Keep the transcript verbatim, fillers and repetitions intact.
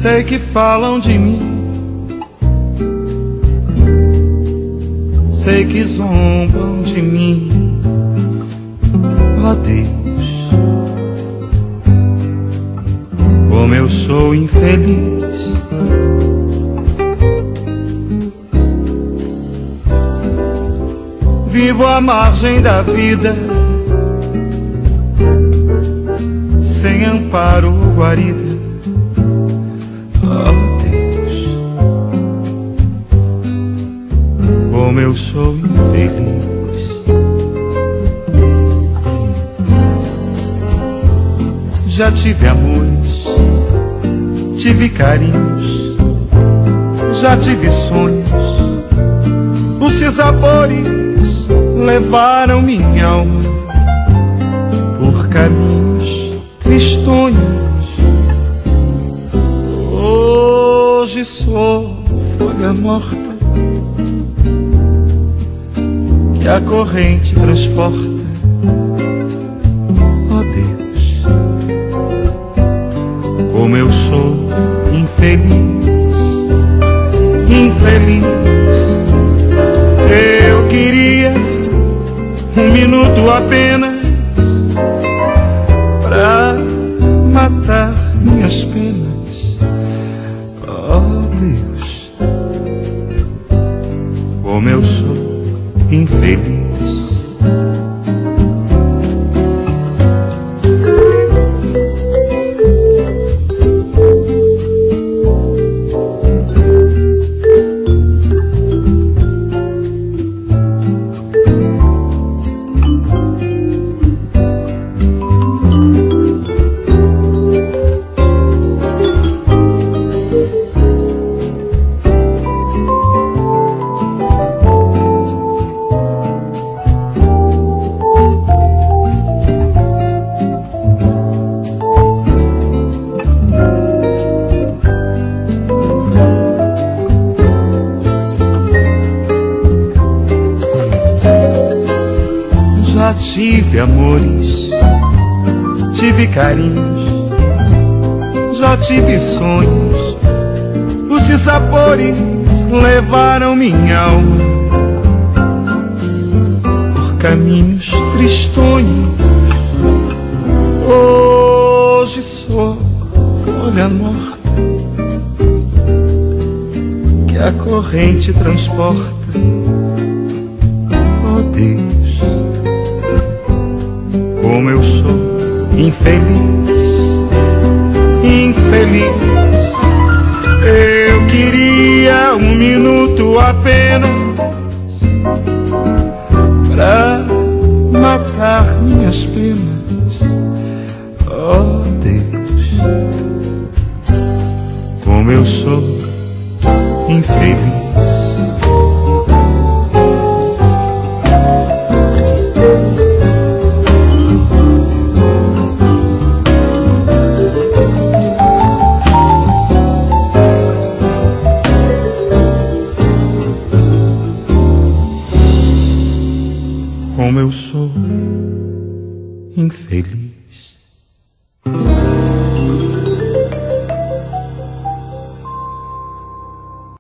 Sei que falam de mim, sei que zombam de mim. Ó Deus, como eu sou infeliz. Vivo à margem da vida, sem amparo ou guarida. Oh Deus, como eu sou infeliz. Já tive amores, tive carinhos, já tive sonhos. Os sinsabores levaram minha alma por caminhos tristonhos. Hoje sou folha morta que a corrente transporta. Ó Deus, como eu sou infeliz, infeliz. Eu queria um minuto apenas pra matar minhas penas. Oh Deus, como eu sou infeliz. Já tive amores, tive carinhos, já tive sonhos. Os dissabores levaram minha alma por caminhos tristonhos. Hoje sou folha morta que a corrente transporta. Oh Deus, como eu sou infeliz, infeliz. Eu queria um minuto apenas pra matar minhas penas. Oh Deus, como eu sou infeliz. Como eu sou infeliz.